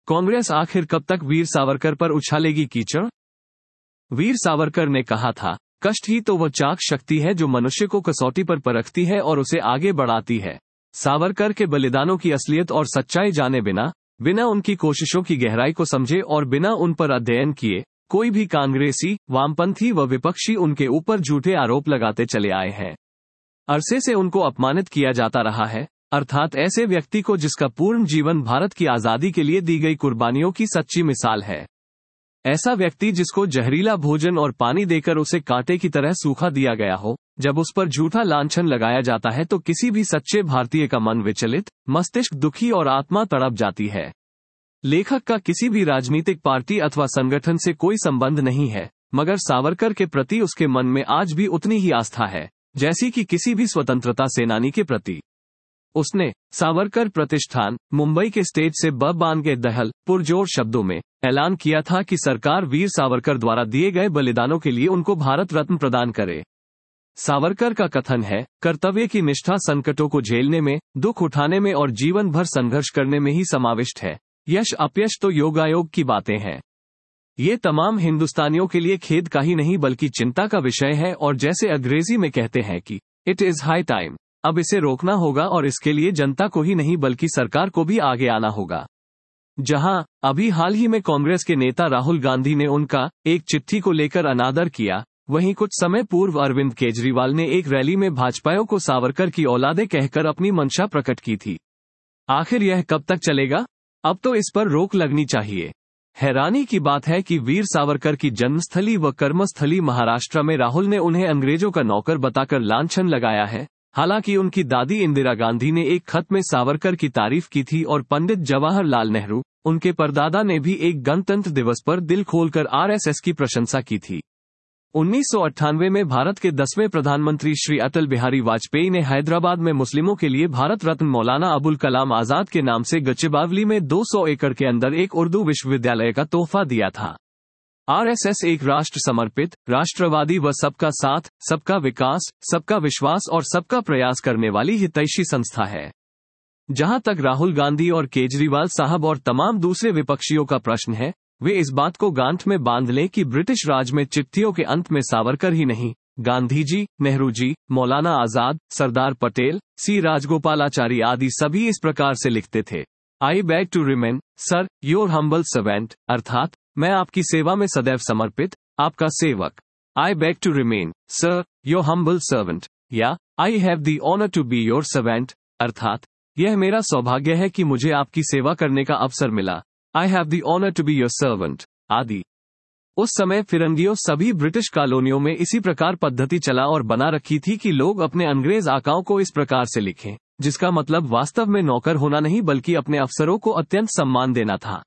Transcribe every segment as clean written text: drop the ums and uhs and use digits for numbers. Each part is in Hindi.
कांग्रेस आखिर कब तक वीर सावरकर पर उछालेगी कीचड़? वीर सावरकर ने कहा था, कष्ट ही तो वह चाक शक्ति है जो मनुष्य को कसौटी पर परखती है और उसे आगे बढ़ाती है। सावरकर के बलिदानों की असलियत और सच्चाई जाने बिना उनकी कोशिशों की गहराई को समझे और बिना उन पर अध्ययन किए कोई भी कांग्रेसी, वामपंथी व विपक्षी उनके ऊपर झूठे आरोप लगाते चले आए हैं। अरसे से उनको अपमानित किया जाता रहा है, अर्थात ऐसे व्यक्ति को जिसका पूर्ण जीवन भारत की आजादी के लिए दी गई कुर्बानियों की सच्ची मिसाल है। ऐसा व्यक्ति जिसको जहरीला भोजन और पानी देकर उसे कांटे की तरह सूखा दिया गया हो, जब उस पर झूठा लांछन लगाया जाता है तो किसी भी सच्चे भारतीय का मन विचलित, मस्तिष्क दुखी और आत्मा तड़प जाती है। लेखक का किसी भी राजनीतिक पार्टी अथवा संगठन से कोई संबंध नहीं है, मगर सावरकर के प्रति उसके मन में आज भी उतनी ही आस्था है जैसी कि किसी भी स्वतंत्रता सेनानी के प्रति। उसने सावरकर प्रतिष्ठान, मुंबई के स्टेज से बान के दहल पुरजोर शब्दों में ऐलान किया था कि सरकार वीर सावरकर द्वारा दिए गए बलिदानों के लिए उनको भारत रत्न प्रदान करे। सावरकर का कथन है, कर्तव्य की निष्ठा संकटों को झेलने में, दुख उठाने में और जीवन भर संघर्ष करने में ही समाविष्ट है। यश अपयश तो योगायोग की बातें हैं। ये तमाम हिंदुस्तानियों के लिए खेद का ही नहीं बल्कि चिंता का विषय है और जैसे अंग्रेजी में कहते हैं कि इट इज हाई टाइम, अब इसे रोकना होगा और इसके लिए जनता को ही नहीं बल्कि सरकार को भी आगे आना होगा। जहां अभी हाल ही में कांग्रेस के नेता राहुल गांधी ने उनका एक चिट्ठी को लेकर अनादर किया, वहीं कुछ समय पूर्व अरविंद केजरीवाल ने एक रैली में भाजपाइयों को सावरकर की औलादे कहकर अपनी मंशा प्रकट की थी। आखिर यह कब तक चलेगा? अब तो इस पर रोक लगनी चाहिए। हैरानी की बात है कि वीर सावरकर की जन्मस्थली व कर्मस्थली महाराष्ट्र में राहुल ने उन्हें अंग्रेजों का नौकर बताकर लांछन लगाया है। हालांकि उनकी दादी इंदिरा गांधी ने एक खत में सावरकर की तारीफ की थी और पंडित जवाहरलाल नेहरू, उनके परदादा ने भी एक गणतंत्र दिवस पर दिल खोलकर आरएसएस की प्रशंसा की थी। 1998 में भारत के 10वें प्रधानमंत्री श्री अटल बिहारी वाजपेयी ने हैदराबाद में मुस्लिमों के लिए भारत रत्न मौलाना अबुल कलाम आजाद के नाम से गच्चीबावली में 200 एकड़ के अंदर एक उर्दू विश्वविद्यालय का तोहफा दिया था। आरएसएस एक राष्ट्र समर्पित, राष्ट्रवादी व सबका साथ, सबका विकास, सबका विश्वास और सबका प्रयास करने वाली हितैषी संस्था है। जहां तक राहुल गांधी और केजरीवाल साहब और तमाम दूसरे विपक्षियों का प्रश्न है, वे इस बात को गांठ में बांध लें कि ब्रिटिश राज में चिट्ठियों के अंत में सावरकर ही नहीं, गांधी जी, नेहरू जी, मौलाना आजाद, सरदार पटेल, सी राजगोपालाचारी आदि सभी इस प्रकार से लिखते थे, I beg to remain, sir, your humble servant, अर्थात मैं आपकी सेवा में सदैव समर्पित, आपका सेवक। I beg to remain, sir, your humble servant, या I have the honour to be your servant, अर्थात यह मेरा सौभाग्य है कि मुझे आपकी सेवा करने का अवसर मिला। I have the honour to be your servant, आदि। उस समय फिरंगियों सभी ब्रिटिश कॉलोनियों में इसी प्रकार पद्धति चला और बना रखी थी कि लोग अपने अंग्रेज आकाओं को इस प्रकार से लिखें, जिसका मतलब वास्तव में नौकर होना नहीं बल्कि अपने अफसरों को अत्यंत सम्मान देना था।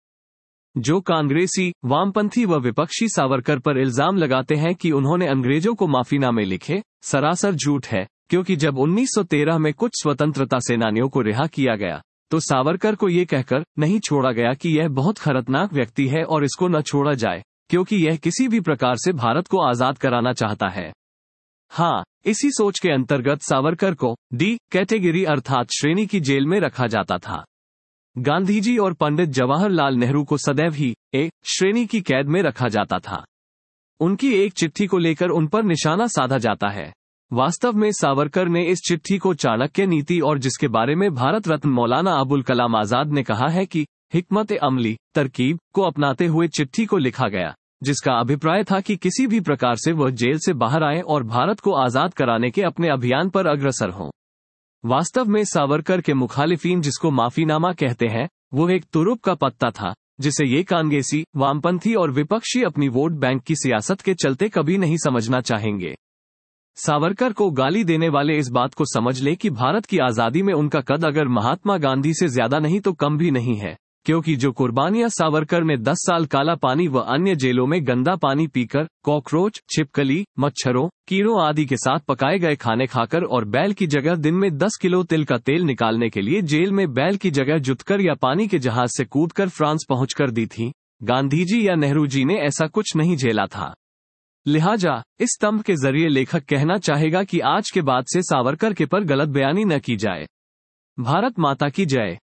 जो कांग्रेसी, वामपंथी व विपक्षी सावरकर पर इल्जाम लगाते हैं कि उन्होंने अंग्रेजों को माफीनामे लिखे, सरासर झूठ है, क्योंकि जब 1913 में कुछ स्वतंत्रता सेनानियों को रिहा किया गया तो सावरकर को ये कहकर नहीं छोड़ा गया कि यह बहुत खतरनाक व्यक्ति है और इसको न छोड़ा जाए, क्योंकि यह किसी भी प्रकार से भारत को आजाद कराना चाहता है। हाँ, इसी सोच के अंतर्गत सावरकर को डी कैटेगरी अर्थात श्रेणी की जेल में रखा जाता था। गांधीजी और पंडित जवाहरलाल नेहरू को सदैव ही ए श्रेणी की कैद में रखा जाता था। उनकी एक चिट्ठी को लेकर उन पर निशाना साधा जाता है। वास्तव में सावरकर ने इस चिट्ठी को चाणक्य नीति और जिसके बारे में भारत रत्न मौलाना अबुल कलाम आजाद ने कहा है कि हिकमत अमली तरकीब को अपनाते हुए चिट्ठी को लिखा गया, जिसका अभिप्राय था कि किसी भी प्रकार से वह जेल से बाहर आए और भारत को आजाद कराने के अपने अभियान पर अग्रसर हों। वास्तव में सावरकर के मुखालिफिन जिसको माफीनामा कहते हैं, वो एक तुरुप का पत्ता था, जिसे ये कांग्रेसी, वामपंथी और विपक्षी अपनी वोट बैंक की सियासत के चलते कभी नहीं समझना चाहेंगे। सावरकर को गाली देने वाले इस बात को समझ लें कि भारत की आजादी में उनका कद अगर महात्मा गांधी से ज्यादा नहीं तो कम भी नहीं है, क्योंकि जो कुर्बानियां सावरकर ने 10 साल काला पानी व अन्य जेलों में गंदा पानी पीकर, कॉकरोच, छिपकली, मच्छरों, कीड़ों आदि के साथ पकाए गए खाने खाकर और बैल की जगह दिन में 10 किलो तिल का तेल निकालने के लिए जेल में बैल की जगह जुतकर या पानी के जहाज से कूदकर फ्रांस पहुंचकर दी थी, गांधी या नेहरू जी ने ऐसा कुछ नहीं झेला था। लिहाजा इस स्तंभ के जरिए लेखक कहना चाहेगा कि आज के बाद से सावरकर के पर गलत बयानी न की जाए। भारत माता की जय।